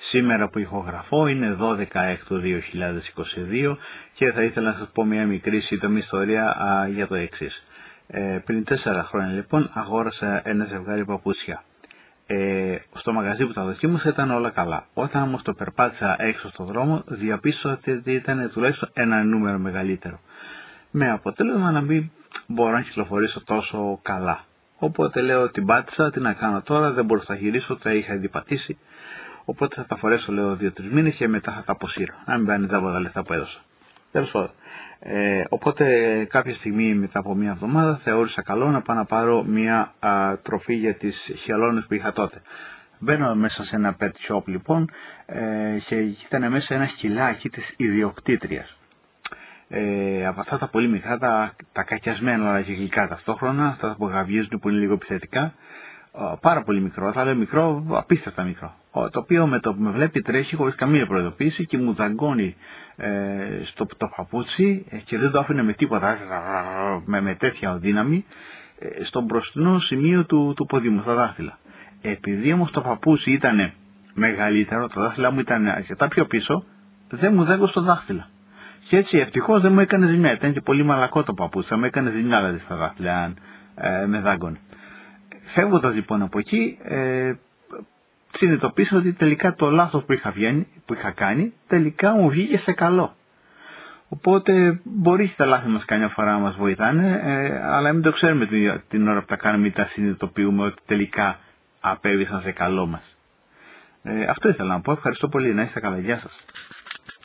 Σήμερα που ηχογραφώ είναι 12 Έκτου 2022 και θα ήθελα να σας πω μια μικρή σύντομη ιστορία για το εξής. Πριν 4 χρόνια λοιπόν αγόρασα ένα ζευγάρι παπούτσια. Στο μαγαζί που τα δοκίμασα ήταν όλα καλά. Όταν όμως το περπάτησα έξω στον δρόμο διαπίστωσα ότι ήταν τουλάχιστον ένα νούμερο μεγαλύτερο. Με αποτέλεσμα να μην μπορώ να κυκλοφορήσω τόσο καλά. Οπότε λέω την πάτησα, τι να κάνω τώρα, δεν μπορούσα να γυρίσω, τα είχα ήδη πατήσει. Οπότε θα τα φορέσω λέω 2-3 μήνες και μετά θα τα αποσύρω. Να μην πάνε τα λεφτά που έδωσα. Τέλος πάντων. Οπότε κάποια στιγμή μετά από μια εβδομάδα θεώρησα καλό να πάω να πάρω μια τροφή για τις χελώνες που είχα τότε. Μπαίνω μέσα σε ένα pet shop λοιπόν και ήταν μέσα ένα σκυλάκι της ιδιοκτήτριας. Από αυτά τα πολύ μικρά, τα κακιασμένα αλλά και γλυκά ταυτόχρονα, αυτά που γαβγίζουν που είναι λίγο επιθετικά, πάρα πολύ μικρό, θα λέω μικρό, απίστευτα μικρό. Το οποίο με το που με βλέπει τρέχει χωρίς καμία προειδοποίηση και μου δαγκώνει στο το παπούτσι και δεν το άφηνε με τίποτα, με τέτοια δύναμη, στο μπροστινό σημείο του ποδί μου, στα δάχτυλα. Επειδή όμως το παπούτσι ήταν μεγαλύτερο, τα δάχτυλα μου ήταν αρκετά πιο πίσω, δεν μου δάγκωσε το δάχτυλα. Και έτσι ευτυχώς δεν μου έκανε ζημιά. Ήταν και πολύ μαλακό το παπούτσι. Θα μου έκανε ζημιά δηλαδή στα δάχτυλα αν με δάγκωνε. Φεύγοντας λοιπόν από εκεί, συνειδητοποίησα ότι τελικά το λάθος που είχα κάνει τελικά μου βγήκε σε καλό. Οπότε μπορεί τα λάθη μας καμιά φορά να μας βοηθάνε, αλλά μην το ξέρουμε την ώρα που τα κάνουμε ή τα συνειδητοποιούμε ότι τελικά απέβησαν σε καλό μας. Αυτό ήθελα να πω. Ευχαριστώ πολύ. Να είστε καλά. Γεια σας.